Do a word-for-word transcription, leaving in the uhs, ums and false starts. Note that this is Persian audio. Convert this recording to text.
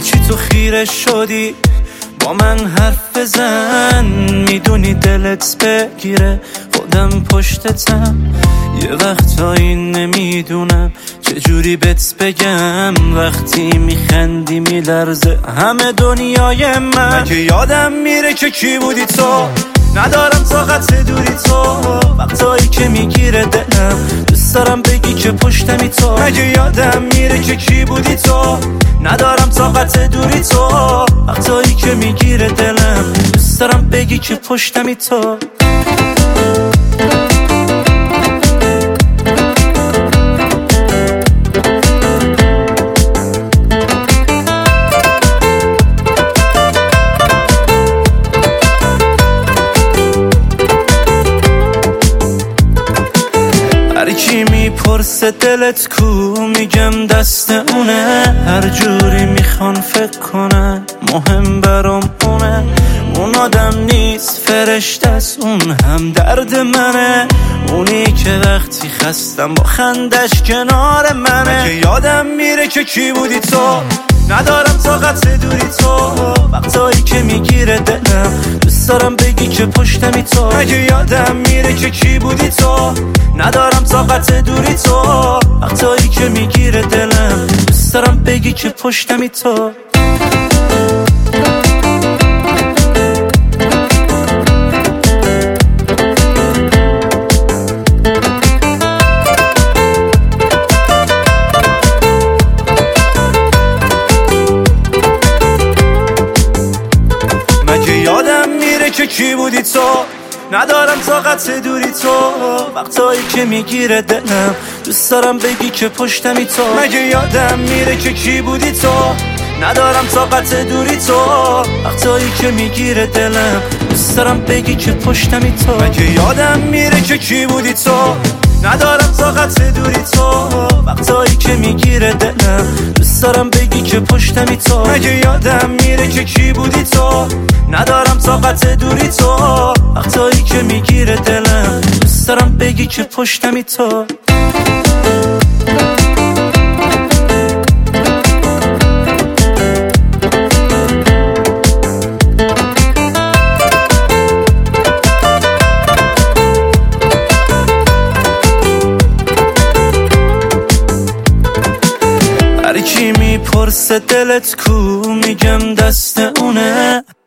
چی تو خیره شدی با من حرف بزن، میدونی دلت بگیره خودم پشتتم. یه وقتایی نمیدونم چجوری بهت بگم، وقتی میخندی میلرزه همه دنیای من. مگه یادم میره که کی بودی تو، ندارم طاقت دوری تو، وقتایی که میگیره دلم دوست دارم بگی که پشتمی تو. مگه یادم میره که کی بودی تو، ندارم طاقت دوری تو، وقتایی که میگیره دلم دوست دارم بگی که پشتمی تو. هرکی میپرسه دلت کو، میگم دست اونه، هر جوری میخوان فکر کنن مهم برام اونه. اون آدم نیست فرشته است، اون هم درد منه، اونی که وقتی خستم با خندش کنار منه. مگه یادم میره که کی بودی تو، ندارم طاقت دوری تو، وقتایی که میگیره دلم دوست دارم بگی که پشتمی تو. مگه یادم میره که کی بودی تو، ندارم طاقت دوری تو، وقتایی که میگیره دلم دوست دارم بگی که پشتمی تو. مگه یادم میره که کی بودی تو، ندارم طاقت دوری تو، وقتایی که میگیره دلم دوست دارم بگی که پشتمی تو. مگه یادم میره که کی بودی تو، ندارم طاقت دوری تو، وقتایی که میگیره دلم دوست دارم بگی که پشتمی تو. مگه یادم میره که کی بودی تو، ندارم طاقت دوری تو، وقتایی که میگیره دلم دوست دارم بگی که پشتمی تو. مگه یادم میره که کی بودی تو، ندارم طاقت دوری تو، وقتایی که میگیره دلم دوست دارم بگی که پشتمی تو. هرکی میپرسه دلت کو، میگم دست اونه،